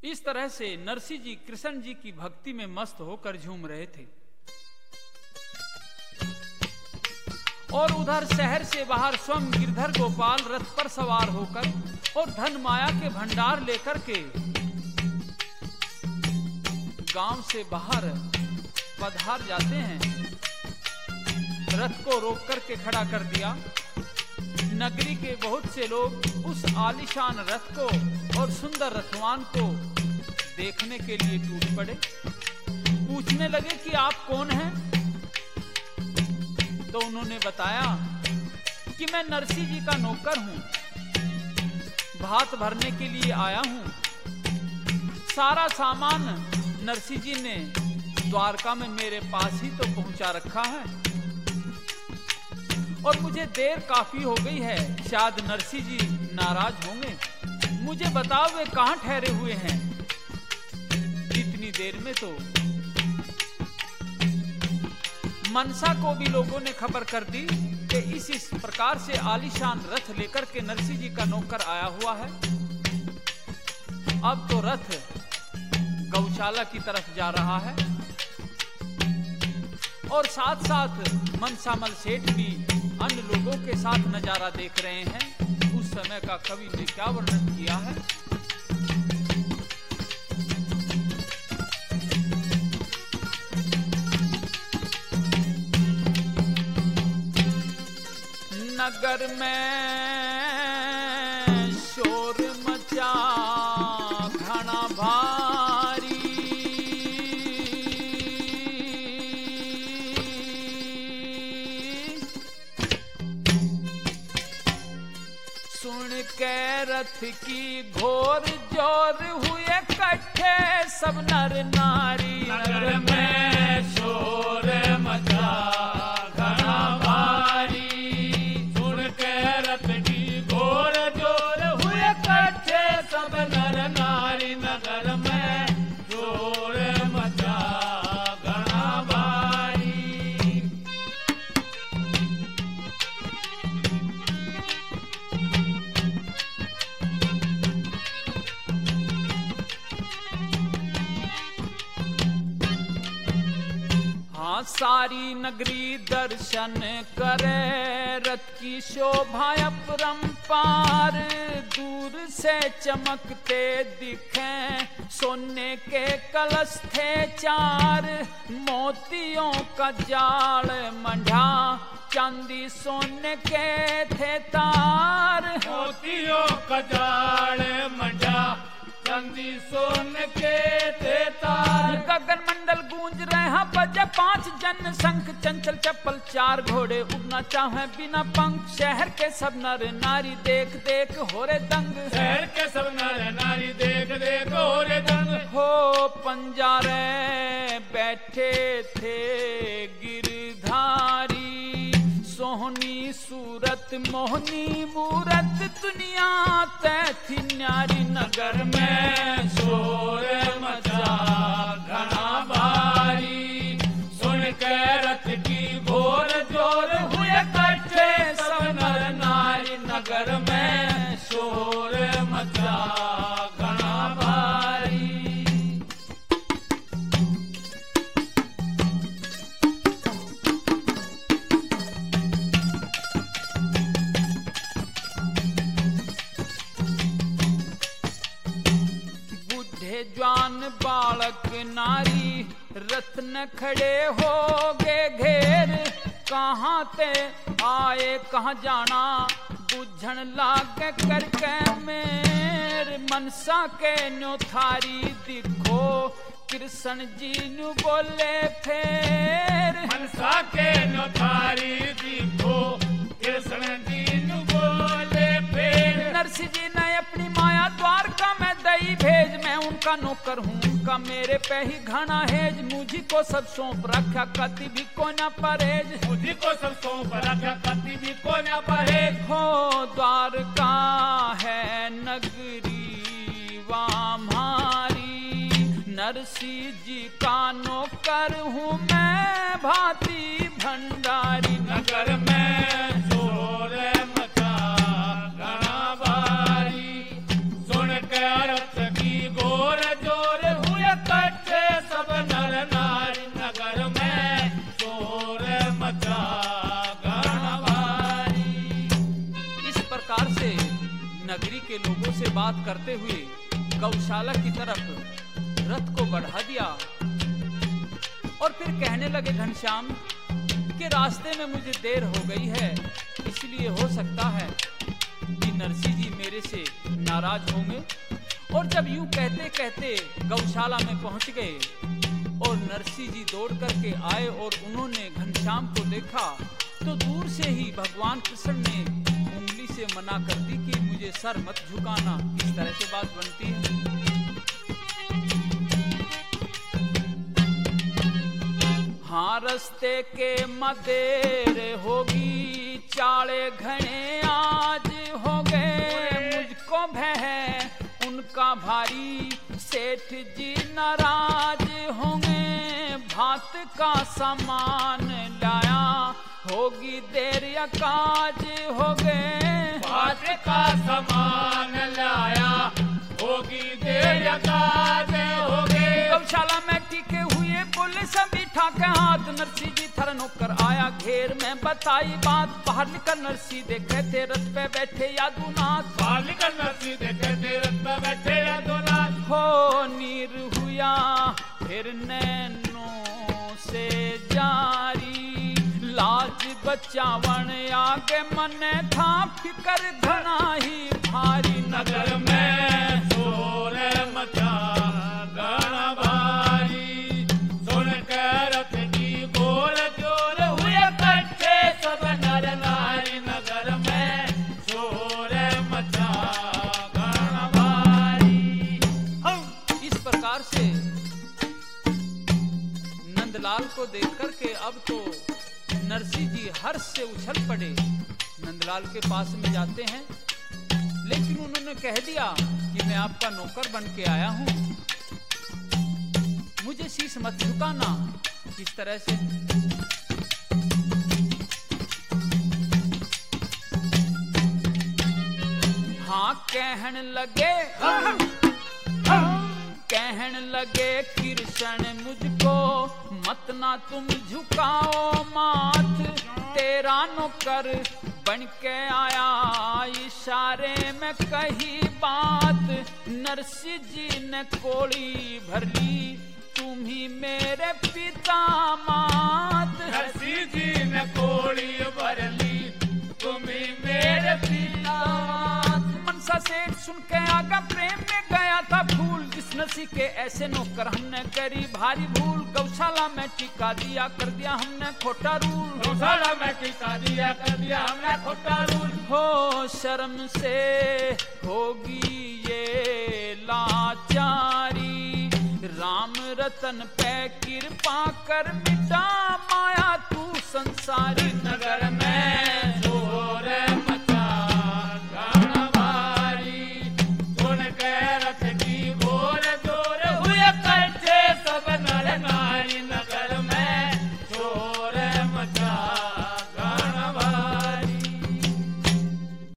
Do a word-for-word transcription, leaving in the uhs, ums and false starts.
इस तरह से नरसिंह जी कृष्ण जी की भक्ति में मस्त होकर झूम रहे थे। और उधर शहर से बाहर स्वयं गिरधर गोपाल रथ पर सवार होकर और धन माया के भंडार लेकर के गांव से बाहर पधार जाते हैं। रथ को रोक करके खड़ा कर दिया। नगरी के बहुत से लोग उस आलीशान रथ को और सुंदर रथवान को देखने के लिए टूट पड़े। पूछने लगे कि आप कौन हैं? तो उन्होंने बताया कि मैं नरसिंह जी का नौकर हूं, भात भरने के लिए आया हूं। सारा सामान नरसिंह जी ने द्वारका में मेरे पास ही तो पहुंचा रखा है और मुझे देर काफी हो गई है, शायद नरसिंह जी नाराज होंगे। मुझे बताओ वे कहां ठहरे हुए हैं? इतनी देर में तो मनसा को भी लोगों ने खबर कर दी कि इस इस प्रकार से आलीशान रथ लेकर के नरसिंह जी का नौकर आया हुआ है। अब तो रथ गौशाला की तरफ जा रहा है और साथ साथ मनसामल सेठ भी अन्य लोगों के साथ नजारा देख रहे हैं। उस समय का कवि ने क्या वर्णन किया है? नगर में शोर मचा घना भारी, सुन के रथ की घोर जोर हुए कट्ठे सब नर नारी। नगर में शोर मचा घना भारी, सब नर नारी। नगर में शोर मचा घना भारी। हाँ सारी नगरी दर्शन करे, रथ की शोभा अपरंपार। दूर से चमकते दिखे सोने के कलश थे चार। मोतियों का जाल मंढा, चांदी सोने के थे तार। मोतियों का जाल मंढा, चांदी सोने के थे तार। गगन मंडल गूंज रहे हैं बजे पांच जन शंख, चंचल चप्पल चार घोड़े उड़ना चाहे बिना पंख। शहर के सब नर नारी देख देख हो रे दंग। शहर के सब नर नारी देख देख हो रे दंग। हो पंजारे बैठे थे गिरधारी, सोहनी सूरत मोहनी मूरत दुनिया तय थी न्यारी। नगर में शोर मचा घना भारी, सुन के रथ की घोर जोर हुए कट्ठे सब नर नारी। नगर में शोर मचा घना भारी। जवान बालक नारी रत्न खड़े हो गए घेर। कहाँ ते आए कहाँ जाना बुझन लाग करके मेर। मनसा के न्यो थारी दिखो कृष्ण जी नु बोले फेर। मनसा के न्यो थारी दिखो कृष्ण जी नु बोले फेर। नरसिंह जी ने अपनी माया द्वारका में दई भेज, मैं उनका नौकर हूँ, उनका मेरे पे ही घना हेज। मुझी को सब सौंप रखा कति भी को न परहेज। मुझी को सब सौंप रखा कति भी को न परहेज। हो द्वारका है नगरी वामारी, नरसिंह जी का नौकर हूँ मैं भांति भंडारी। नगर में शोर मचा घना भारी, सुन के रथ की घोर हुए गौशाला की तरफ रथ को बढ़ा दिया और फिर कहने लगे घनश्याम कि रास्ते में मुझे देर हो गई है, इसलिए हो सकता है कि नरसी जी मेरे से नाराज होंगे। और जब यूं कहते कहते गौशाला में पहुंच गए और नरसी जी दौड़ करके आए और उन्होंने घनश्याम को देखा तो दूर से ही भगवान कृष्ण ने उंगली से मना कर दी कि मुझे सर मत झुकाना। इस तरह से बात बनती है। हाँ रस्ते के मदेर होगी, चाले घने आज हो गए, मुझको भय उनका भारी, सेठ जी नाराज होंगे, भात का सामान लाया होगी देर या काज हो गए, भात का सामान लाया होगी देर या काज हो गए। गौशाला में टीके हुए बोले सभी ठाके हाथ, नरसी जी थर नौकर आया घेर में बताई बात, बाहर निकल नरसी देखे थे रथ पे बैठे यादुनाथ, बाहर निकल नरसी देखे थे रथ पे बैठे यादुनाथ, हो नीर हुआ फिर नैनों से जारी, लाज बचावन आगे मने था फिकर घना ही भारी, नगर में शोर मचा घना भारी, सुन के रथ की गोल जोर हुए कट्ठे सब नर नारी, नगर में शोर मचा घना भारी। इस प्रकार से नंदलाल को देख करके अब तो नरसी जी हर्ष से उछल पड़े, नंदलाल के पास में जाते हैं, लेकिन उन्होंने कह दिया कि मैं आपका नौकर बन के आया हूं, मुझे शीश मत झुकाना। किस तरह से हाँ कहन लगे कहन लगे कृष्ण मुझको मत ना तुम झुकाओ माथ, तेरा नौकर बन के आया इशारे में कही बात, नरसी जी ने कोड़ी भर ली तुम ही मेरे पिता मात, नरसी जी ने कोड़ी भर ली तुम ही मेरे पिता मात। मनसा सेठ सुन के आगा प्रेम में गया था फूल, जिस नरसी के ऐसे नौकर हमने करी भारी भूल, गौशाला में टिका दिया कर दिया हमने खोटा रूल, गौशाला में टिका दिया कर दिया हमने खोटा रूल, हो शर्म से होगी ये लाचारी, राम रतन पे कृपा कर मिटा